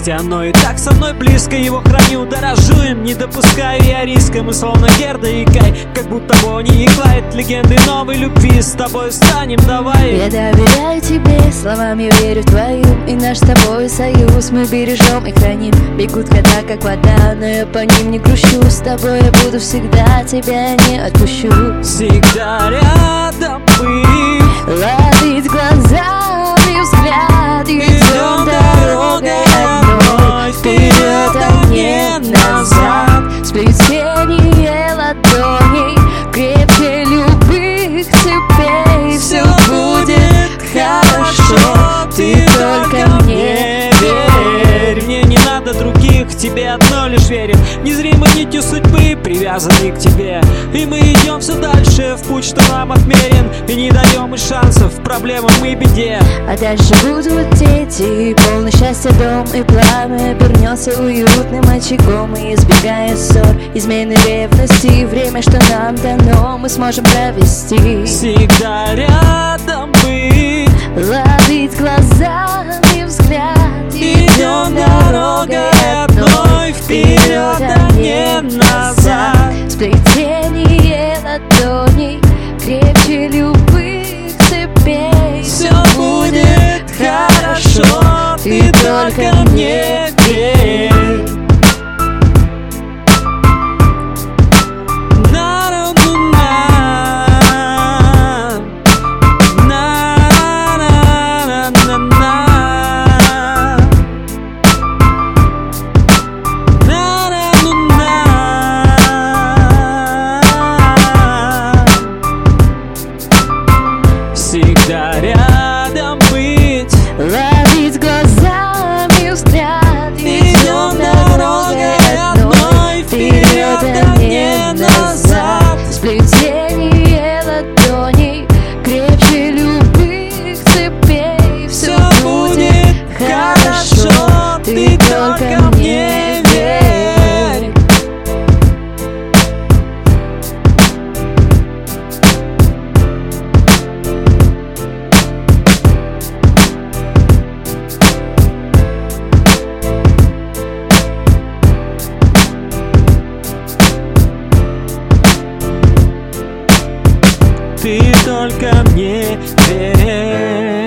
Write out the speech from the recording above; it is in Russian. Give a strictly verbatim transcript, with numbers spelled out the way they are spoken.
счастье, оно и так со мной близко. Его храню, дорожу им, не допускаю я риска. Мы словно Герда и Кай, как будто Бонни и Клайд. Легенды новой любви, с тобой станем, давай. Я доверяю тебе, словам я верю в твою. И наш с тобой союз мы бережем и храним. Бегут года, как вода, но я по ним не грущу. С тобой я буду всегда, тебя не отпущу. Всегда рядом быть, ловить глазами взгляд. Идем дорогой одной, вперед, а не назад. Сплетение ладоней крепче любых цепей. Все будет хорошо, ты только мне верь. Мне не надо других, тебе одно лишь верим. Незримой нитью судьбы привязаны к тебе. И мы идем все дальше в путь, что нам отмерен. И не даем и шансов проблемам и беде. А дальше будут дети, полный счастья дом. И пламя обернется уютным очагом. И избегая ссор, измены ревности, время, что нам дано, мы сможем провести. Всегда рядом быть, ловить глазами взгляд. Идем дорогой одной, вперед, а не назад. Сплетение ладоней крепче любых цепей. Все будет хорошо, ты только мне верь. Всегда рядом быть, ловить глазами взгляд. Идем дорогой одной, вперед, а не назад. Сплетение ладоней крепче любых цепей. Все будет хорошо, ты только мне верь. Ты только мне верь.